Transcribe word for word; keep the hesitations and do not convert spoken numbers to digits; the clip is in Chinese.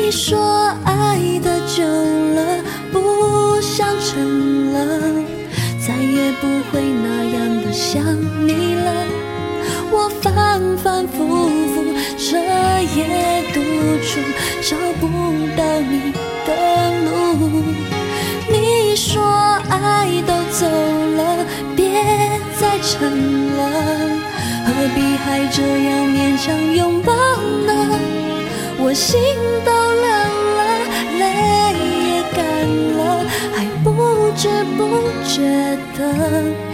你说爱的久了，不想沉了，再也不会那样的想你了。我反反复复，彻夜独处，找不到你的路。你说爱都走了，别再沉了，何必还这样勉强拥抱呢？我心都凉了，泪也干了，还不知不觉的